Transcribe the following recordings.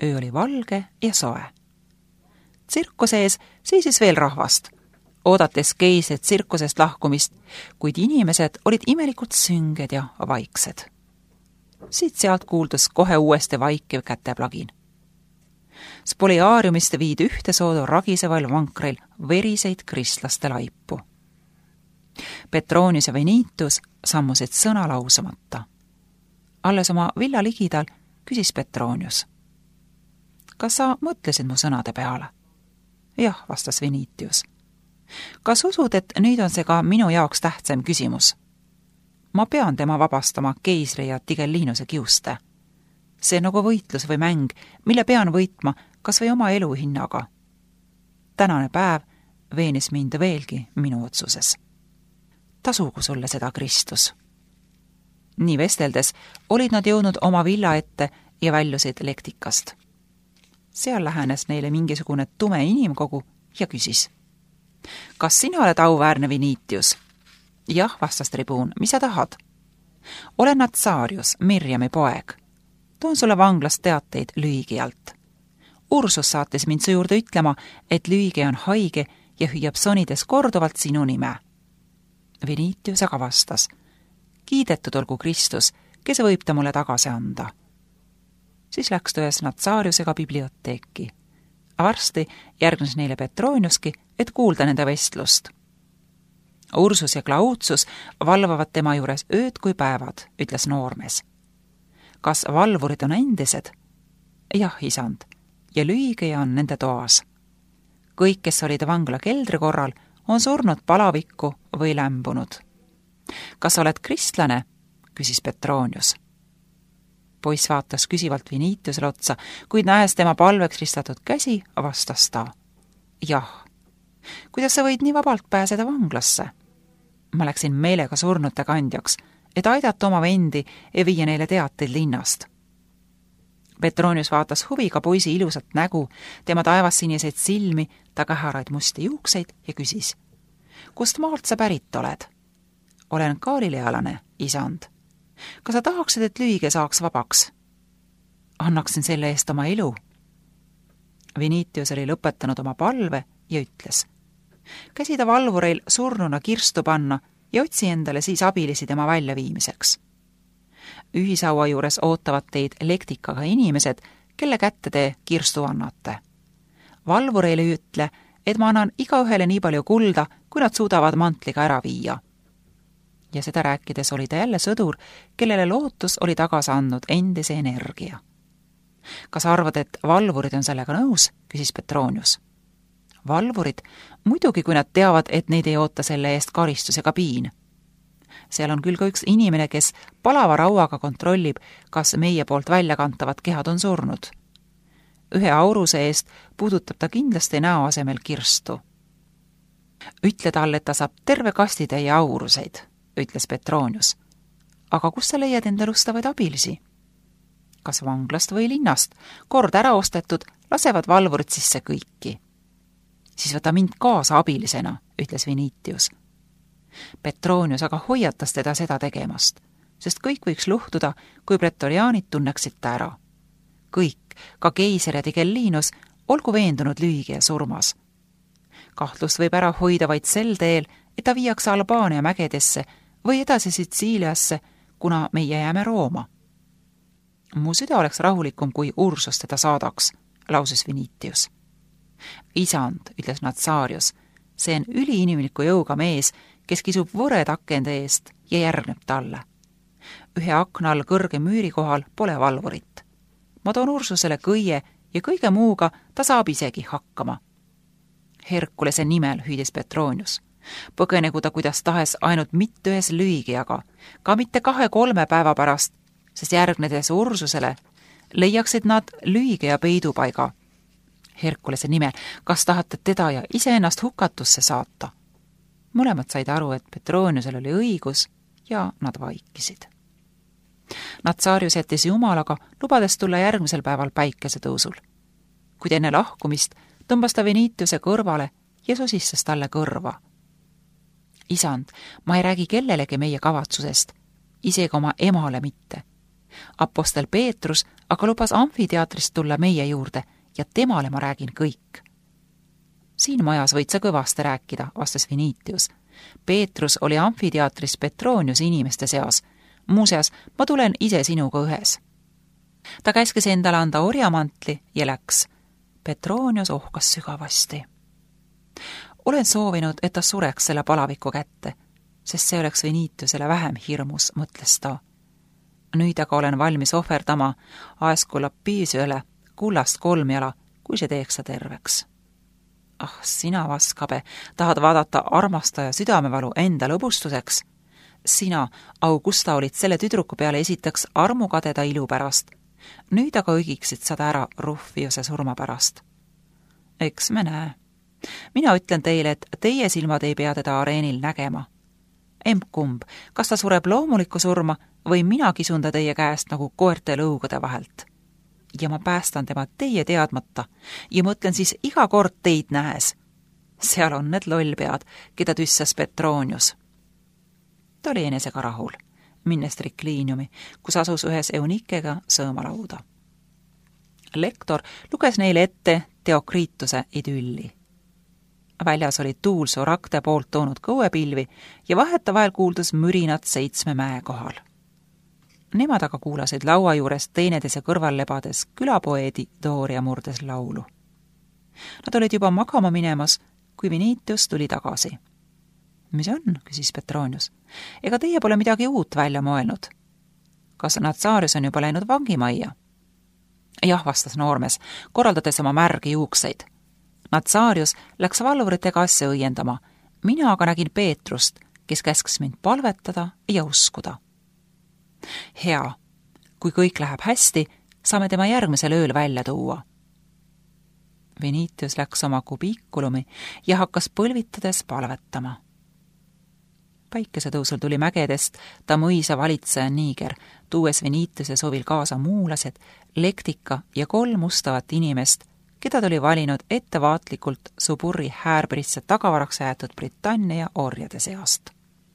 öö oli valge ja soe. Tsirkuse ees seisis veel rahvast, oodates keisrit tsirkusest lahkumist, kuid inimesed olid imelikult sünged ja vaiksed. Siit-sealt kuuldus kohe uuesti vaikiv käteplagin. Spoliaariumist viidi ühte soodu ragiseval vankril veriseid kristlaste laipu. Petronius ja Venitus sammusid sõna lausamata. Alles oma villa ligidal küsis Petronius. Kas sa mõtlesid mu sõnade peale? Jah, vastas Venitius. Kas usud, et nüüd on see ka minu jaoks tähtsam küsimus? Ma pean tema vabastama keisri ja Tigellinuse kiuste. See on nagu võitlus või mäng, mille pean võitma kas või oma elu hinnaga. Tänane päev veenis mind veelgi minu otsuses. Tasugu sulle seda, Kristus. Nii vesteldes olid nad jõudnud oma villa ette ja väljusid lektikast. Seal lähenes neile mingisugune tume inimkogu ja küsis. Kas sina oled auväärne Venitius? Jah, vastas tribuun, mis sa tahad? Olen Natsaarius, Mirjami poeg. Toon sulle vanglast teateid Lüigialt. Ursus saatis mind su juurde ütlema, et Lüigi on haige ja hüüab sonides korduvalt sinu nime. Venitius aga vastas. Kiidetud olgu Kristus, kes võib ta mulle tagasi anda. Siis läks ta ühes Natsaariusega biblioteeki. Varsti järgnes neile Petroniuski, et kuulda nende vestlust. Ursus ja Claudius valvavad tema juures ööd kui päevad, ütles noormees. Kas valvurid on endised? Jah, isand, ja Lüigija on nende toas. Kõik, kes olid vangla keldri korral, on surnud palavikku või lämbunud. Kas oled kristlane? Küsis Petronius. Poiss vaatas küsivalt Venitiusele otsa, kuid nähes tema palveks ristatud käsi, vastas ta. Jah. Kuidas sa võid nii vabalt pääseda vanglasse? Ma läksin meelega surnute kandjaks, et aidata oma vendi ja viia neile teateid linnast. Petronius vaatas huviga poisi ilusat nägu, tema taevassiniseid silmi, ta käharaid musti juukseid ja küsis. Kust maalt sa pärit oled? Olen galilealane, isand. Kas sa tahaksid, et Lüige saaks vabaks? Annaksin selle eest oma elu. Venitius oli lõpetanud oma palve ja ütles. Käsi ta valvureil surnuna kirstu panna ja otsi endale siis abilisi tema väljaviimiseks. Ühisaua juures ootavad teid lektikaga inimesed, kelle kätte te kirstu annate. Valvureile ütle, et ma annan igaühele nii palju kulda, kui nad suudavad mantliga ära viia. Ja seda rääkides oli ta jälle sõdur, kellele lootus oli tagasi andnud endise energia. Kas arvad, et valvurid on sellega nõus? Küsis Petronius. Valvurid, muidugi kui nad teavad, et neid ei oota selle eest karistus ega piin. Seal on küll ka üks inimene, kes palava rauaga kontrollib, kas meie poolt väljakantavad kehad on surnud. Ühe auruse eest puudutab ta kindlasti näo asemel kirstu. Ütle talle, et ta saab terve kastitäie auruseid, ütles Petronius. Aga kus sa leiad enda lustavaid abilisi? Kas vanglast või linnast, kord ära ostetud, lasevad valvurid sisse kõiki. Siis võta mind kaasa abilisena, ütles Venitius. Petronius aga hoiatas teda seda tegemast, sest kõik võiks luhtuda, kui pretoriaanid tunneksid ta ära. Kõik, ka keiser ja Tigellinus, olgu veendunud Lüigija surmas. Kahtlust võib ära hoida vaid sel teel, et ta viiakse Albaania mägedesse või edasi Sitsiiliasse, kuna meie jääme Rooma. Mu süda oleks rahulikum, kui Ursus teda saadaks, lausus Venitius. Isand, ütles Natsaarius, see on üliinimliku jõuga mees, kes kisub võred akende eest ja järgneb talle. Ühe akna all kõrge müüri kohal pole valvurit. Ma toon Ursusele kõie ja kõige muuga ta saab isegi hakkama. Herkulese nimel, hüüdis Petronius. Põgenegu ta kuidas tahes ainult mitte ühes Lüigijaga, ka mitte 2-3 päeva pärast, sest järgnedes Ursusele leiaksid nad Lüigija peidupaiga. Herkulese nimel, kas tahate teda ja iseennast hukatusse saata? Mõlemad said aru, et Petroniusel oli õigus ja nad vaikisid. Natsaarius jättis jumalaga, lubades tulla järgmisel päeval päikesetõusul. Kuid enne lahkumist tõmbas ta Venitiuse kõrvale ja sosistas talle kõrva. Isand, ma ei räägi kellelegi meie kavatsusest, isegi oma emale mitte. Apostel Peetrus aga lubas amfiteatrist tulla meie juurde ja temale ma räägin kõik. Siin majas võid sa kõvasti rääkida, vastas Vinitius. Peetrus oli amfiteatris Petroniuse inimeste seas. Muuseas, ma tulen ise sinuga ühes. Ta käskis endale anda orjamantli ja läks. Petronius ohkas sügavasti. Olen soovinud, et ta sureks selle palaviku kätte, sest see oleks Vinitiusele vähem hirmus, mõtles ta. Nüüd aga olen valmis ohverdama Aeskulappiisiole kullast 3 jala, kui see teeks sa terveks. Ah, sina, vaskabe, tahad vaadata armastaja südamevalu enda lõbustuseks? Sina, Augusta, olid selle tüdruku peale esiteks armukadeda ilu pärast. Nüüd aga õigiksid sada ära Ruffiuse surma pärast. Eks me näe. Mina ütlen teile, et teie silmad ei pea teda areenil nägema. Emb-kumb, kas ta sureb loomulikku surma või mina kisun ta teie käest nagu koerte lõugade vahelt? Ja ma päästan tema teie teadmata ja mõtlen siis iga kord teid nähes. Seal on need lollpead, keda tüssas Petronius. Ta oli enesega rahul, minnes trikliiniumi, kus asus ühes eunikega sõõmalauda. Lektor luges neile ette Theokrituse idülli. Väljas oli tuul Sorakte poolt toonud kõuepilvi ja vahetavahel kuuldus mürinat 7 mäe kohal. Nemad aga kuulasid laua juures teineteise kõrval lebades külapoeedi Dooria murdes laulu. Nad olid juba magama minemas, kui Vinitius tuli tagasi. Mis on, küsis Petronius. Ega teie pole midagi uut välja mõelnud? Kas Natsaarius on juba läinud vangimajja? Jah, vastas noormees, korraldades oma märgi juukseid. Natsaarius läks valvuritega asja õiendama. Mina aga nägin Peetrust, kes käskis mind palvetada ja uskuda. Hea, kui kõik läheb hästi, saame tema järgmisel ööl välja tuua. Vinitius läks oma kubiikulumi ja hakkas põlvitades palvetama. Päikesetõusul tuli mägedest ta mõisa valitseja Niiger, tuues Vinitiuse sovil kaasa muulased, lektika ja 3 mustavat inimest, keda ta oli valinud ettevaatlikult Suburri häärbrisse tagavaraks jäetud Britannia orjade seast.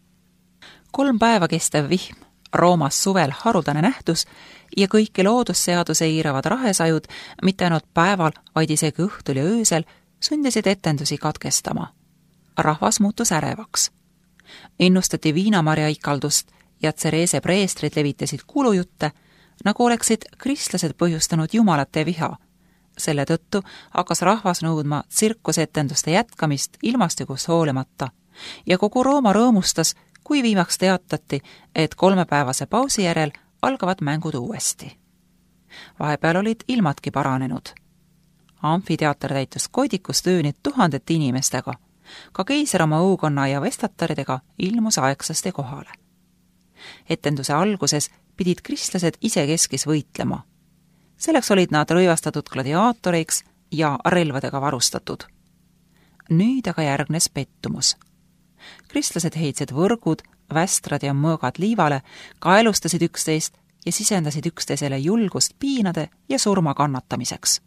3 päeva kestev vihm, Roomas suvel haruldane nähtus ja kõiki loodusseaduse eiravad rahesajud, mitte ainult päeval, vaid isegi õhtul ja öösel, sundisid etendusi katkestama. Rahvas muutus ärevaks. Ennustati viinamarja ikaldust ja Therese preestrid levitasid kuulujutte, nagu oleksid kristlased põhjustanud jumalate viha. Selle tõttu hakkas rahvas nõudma tsirkusetenduste jätkamist ilmastikust hoolimata ja kogu Rooma rõõmustas, kui viimaks teatati, et 3-päevase pausi järel algavad mängud uuesti. Vahepeal olid ilmadki paranenud. Amfiteater täitus koidikus töönid 1000 inimestega. Ka keiser oma õukonna ja vestataridega ilmus aegsasti kohale. Etenduse alguses pidid kristlased isekeskis võitlema. Selleks olid nad rõivastatud gladiaatoreiks ja relvadega varustatud. Nüüd aga järgnes pettumus. Kristlased heitsid võrgud, västrad ja mõõgad liivale, kaelustasid üksteist ja sisendasid üksteisele julgust piinade ja surma kannatamiseks.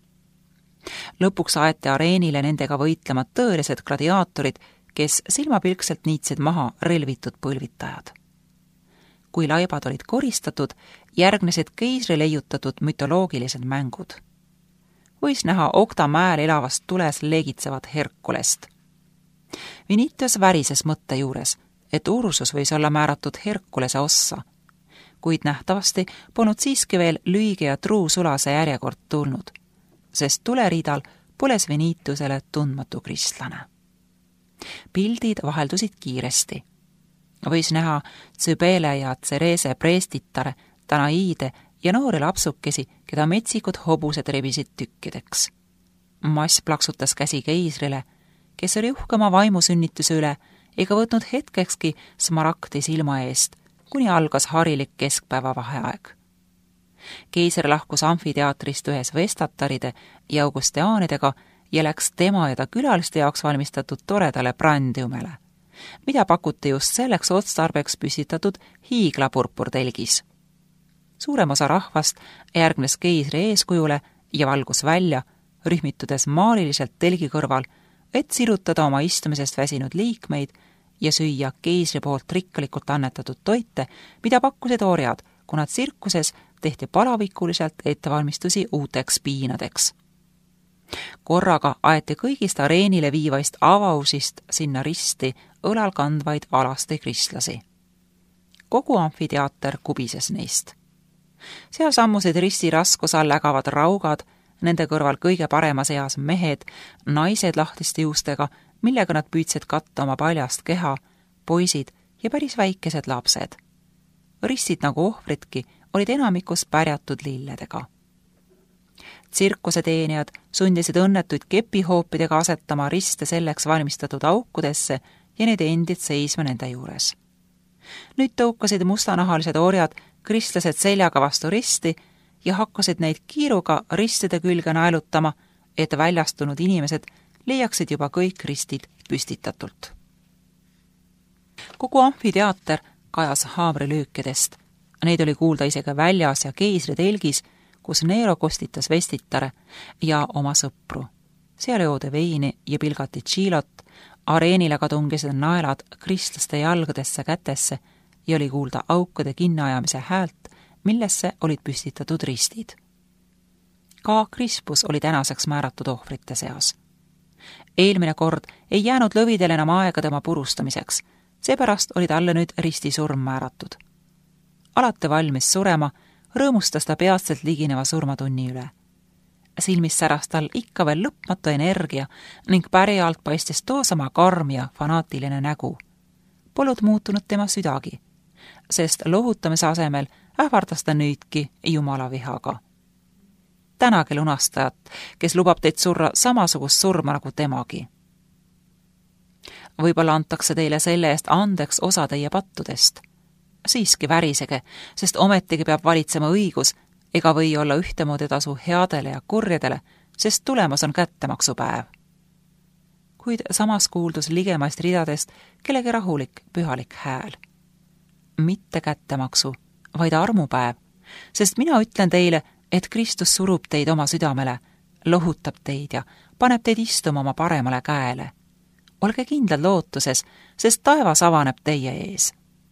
Lõpuks aeti areenile nendega võitlema tõelised gladiaatorid, kes silmapilkselt niitsid maha relvitud põlvitajad. Kui laibad olid koristatud, järgnesid keisri leiutatud mütoloogilised mängud. Võis näha Okta mäel elavast tules leegitsevat Herkulest. Vinitius värises mõtte juures, et Ursus võis olla määratud Herkulese ossa, kuid nähtavasti polnud siiski veel lüige ja truu sulase järjekord tulnud, sest tuleriidal poles Vinitiusele tundmatu kristlane. Pildid vaheldusid kiiresti. Võis näha Tsübele ja Therese preestitare, Danaiide ja noori lapsukesi, keda metsikud hobused rebisid tükkideks. Mass plaksutas käsi keisrile, kes oli uhke oma vaimusünnituse üle ega võtnud hetkekski smaragdi silma eest, kuni algas harilik keskpäeva vaheaeg. Keiser lahkus amfiteatrist ühes vestataride ja augustiaanidega ja läks tema ja ta külaliste jaoks valmistatud toredale brandiumele, mida pakuti just selleks otstarbeks püsitatud hiiglapurpurtelgis. Suurem osa rahvast järgnes keisri eeskujule ja valgus välja, rühmitudes maaliliselt telgi kõrval, et sirutada oma istumisest väsinud liikmeid ja süüa keisri poolt rikkalikult annetatud toite, mida pakkusid orjad, kuna tsirkuses tehti palavikuliselt ettevalmistusi uuteks piinadeks. Korraga aeti kõigist areenile viivaist avausist sinna risti õlal kandvaid alaste kristlasi. Kogu amfiteaater kubises neist. Seal sammusid risti raskuse all ägavad raugad, nende kõrval kõige paremas eas mehed, naised lahtiste juustega, millega nad püüdsid katta oma paljast keha, poisid ja päris väikesed lapsed. Ristid nagu ohvritki olid enamikus pärjatud lilledega. Tsirkuse teenijad sundisid õnnetuid kepihoopidega asetama riste selleks valmistatud aukudesse ja need endid seisma nende juures. Nüüd tõukasid mustanahalised orjad kristlased seljaga vastu risti ja hakkasid neid kiiruga ristide külge naelutama, et väljastunud inimesed leiaksid juba kõik ristid püstitatult. Kogu amfiteaater kajas haamrilöökidest. Neid oli kuulda isegi väljas ja keisritelgis, kus Nero kostitas vestitare ja oma sõpru. Seal joodi veini ja pilgati tšiilot, areenile ka tungisid naelad kristlaste jalgadesse kätesse ja oli kuulda aukude kinnaajamise häält, millesse olid püstitatud ristid. Ka Crispus oli tänaseks määratud ohvrite seas. Eelmine kord ei jäänud lõvidel enam aega tema purustamiseks, seepärast oli talle nüüd ristisurm määratud. Alati valmis surema, rõõmustas ta peatselt ligineva surmatunni üle. Silmis säras tal ikka veel lõpmatu energia ning päri alt paistis toosama karm ja fanaatiline nägu. Polnud muutunud tema südagi, sest lohutamise asemel ähvardas ta nüüdki Jumala vihaga. Tänage lunastajat, kes lubab teid surra samasugust surma nagu temagi. Võib-olla antakse teile selle eest andeks osa teie pattudest. Siiski värisege, sest ometigi peab valitsema õigus, ega või olla ühtemoodi tasu headele ja kurjadele, sest tulemas on kättemaksupäev. Kuid samas kuuldus ligemaist ridadest kellegi rahulik, pühalik hääl. Mitte kättemaksu, vaid armupäev, sest mina ütlen teile, et Kristus surub teid oma südamele, lohutab teid ja paneb teid istuma oma paremale käele. Olge kindlad lootuses, sest taevas avaneb teie ees.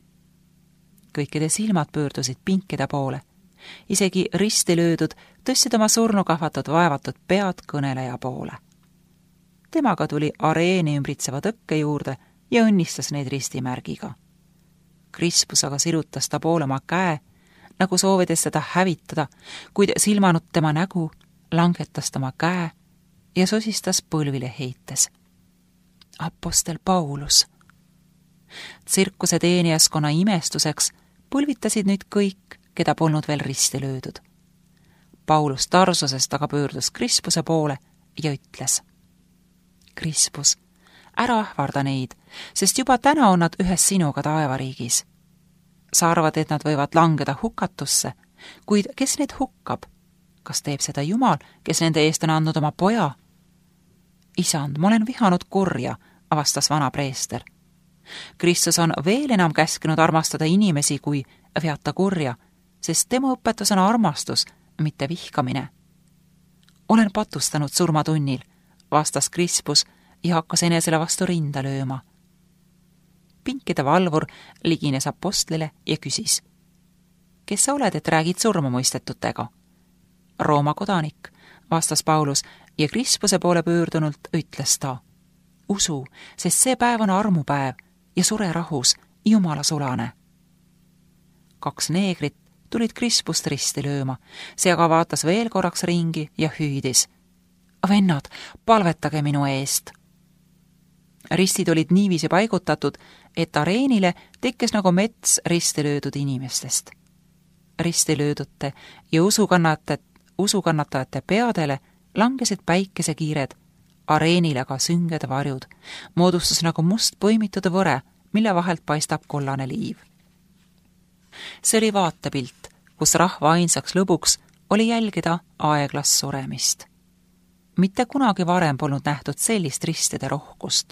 Kõikide silmad pöördusid pinkide poole. Isegi risti löödud tõstsid oma surnukahvatud vaevatud pead kõneleja poole. Temaga tuli areeni ümbritseva tõkke juurde ja õnnistas neid ristimärgiga. Crispus aga sirutas ta poole oma käe, nagu soovides seda hävitada, kuid silmanud tema nägu, langetas tema käe ja sosistas põlvile heites. Apostel Paulus. Tsirkuse teenijaskonna imestuseks pulvitasid nüüd kõik, keda polnud veel risti löödud. Paulus Tarsusest aga pöördus Crispuse poole ja ütles: Crispus, ära ähvarda neid, sest juba täna on nad ühes sinuga taevariigis. Sa arvad, et nad võivad langeda hukatusse, kuid kes neid hukkab? Kas teeb seda Jumal, kes nende eest on andnud oma poja? Isand, ma olen vihanud kurja, avastas vana preester. Kristus on veel enam käskinud armastada inimesi kui veata kurja, sest tema õpetus on armastus, mitte vihkamine. Olen patustanud surmatunnil, vastas Crispus ja hakkas enesele vastu rinda lööma. Pinkide valvur ligines apostlile ja küsis: Kes sa oled, et räägid surmamõistetutega? Rooma kodanik, vastas Paulus ja Crispuse poole pöördunult ütles ta: Usu, sest see päev on armupäev ja sure rahus, Jumala sulane. 2 neegrit tulid Crispust risti lööma, see aga vaatas veel korraks ringi ja hüüdis: Vennad, palvetage minu eest! Ristid olid niiviisi paigutatud, et areenile tekkis nagu mets risti löödud inimestest. Risti löödute ja usukannatajate peadele langesid päikesekiired, areenile ka sünged varjud, moodustus nagu must põimitud võre, mille vahelt paistab kollane liiv. See oli vaatepilt, kus rahva ainsaks lõbuks oli jälgida aeglast suremist. Mitte kunagi varem polnud nähtud sellist ristide rohkust.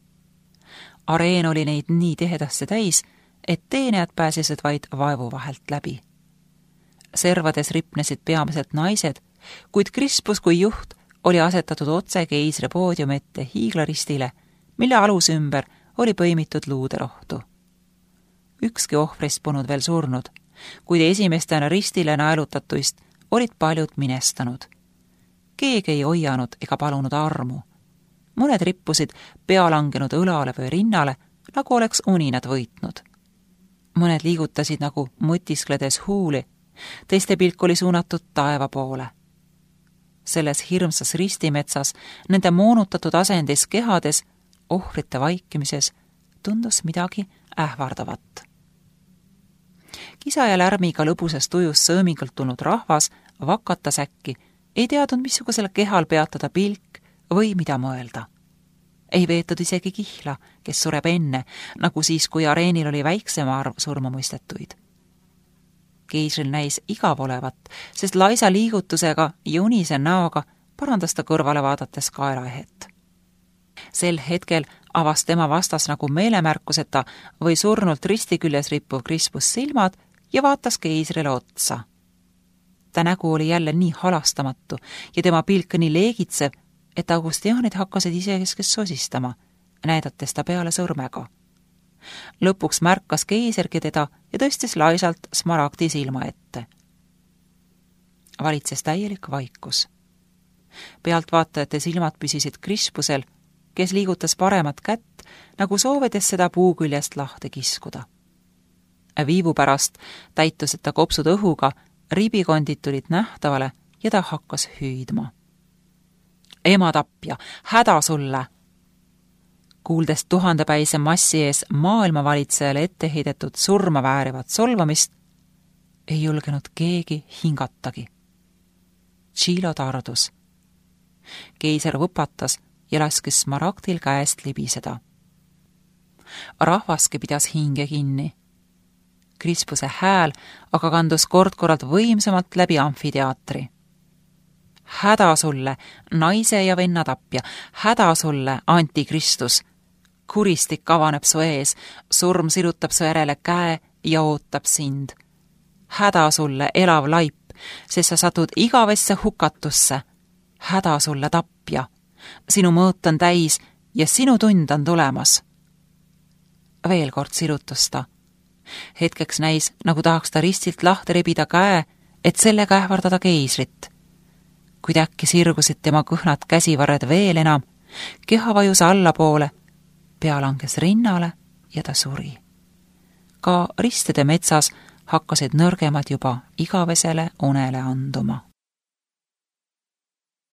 Areen oli neid nii tihedasti täis, et teenijad pääsesid vaid vaevu vahelt läbi. Servades ripnesid peamiselt naised, kuid Crispus kui juht oli asetatud otse keisri poodiumi ette hiiglaristile, mille alus ümber oli põimitud luuderohtu. Ükski ohvrist polnud veel surnud, kuid esimestena ristile naelutatuist olid paljud minestanud. Keegi ei hoianud ega palunud armu. Mõned rippusid pea langenud õlale või rinnale, nagu oleks uninad võitnud. Mõned liigutasid nagu mõtiskledes huuli, teiste pilk oli suunatud taeva poole. Selles hirmsas ristimetsas, nende moonutatud asendis kehades, ohvrite vaikimises, tundus midagi ähvardavat. Kisa ja lärmiga lõbusest tujust sõõmingult tulnud rahvas vakatas äkki, ei teadnud, missugusel kehal peatada pilk või mida mõelda. Ei veetud isegi kihla, kes sureb enne, nagu siis, kui areenil oli väiksem arv surmamõistetuid. Keisril näis igav olevat, sest laisa liigutusega ja unise näoga parandas ta kõrvale vaadates kaelaehet. Sel hetkel avas tema vastas nagu meelemärkuseta või surnult risti küljes rippuv Crispus silmad ja vaatas keisrile otsa. Ta nägu oli jälle nii halastamatu ja tema pilk nii leegitsev, et augustianid hakkasid isekeskes sosistama, näidates ta peale sõrmega. Lõpuks märkas keisergi teda ja tõstis laisalt smaragdi silma ette. Valitses täielik vaikus. Pealtvaatajate silmad püsisid Crispusel, kes liigutas paremat kätt, nagu soovides seda puu küljest lahti kiskuda. Viivu pärast täitusid ta kopsud õhuga, ribikondid tulid nähtavale ja ta hakkas hüüdma. Ema tapja, häda sulle! Kuuldes tuhandepäise massi ees maailmavalitsejale ette heidetud surma väärivat solvamist, ei julgenud keegi hingatagi. Tšilo tardus. Keiser võpatas ja laskis smaragdil käest libiseda. Rahvaski pidas hinge kinni. Crispuse hääl aga kandus kord-korralt võimsamalt läbi amfiteatri. Häda sulle, naise ja venna tapja, häda sulle, antikristus! Kuristik avaneb su ees, surm sirutab su järele käe ja ootab sind. Häda sulle, elav laip, sest sa satud igavesse hukatusse. Häda sulle, tapja! Sinu mõõt on täis ja sinu tund on tulemas. Veel kord sirutus ta. Hetkeks näis, nagu tahaks ta ristilt lahti rebida käe, et sellega ähvardada keisrit. Kuid äkki sirgusid tema kõhnad käsivarred veel enam, keha vajus allapoole, pea langes rinnale ja ta suri. Ka ristide metsas hakkasid nõrgemad juba igavesele unele anduma.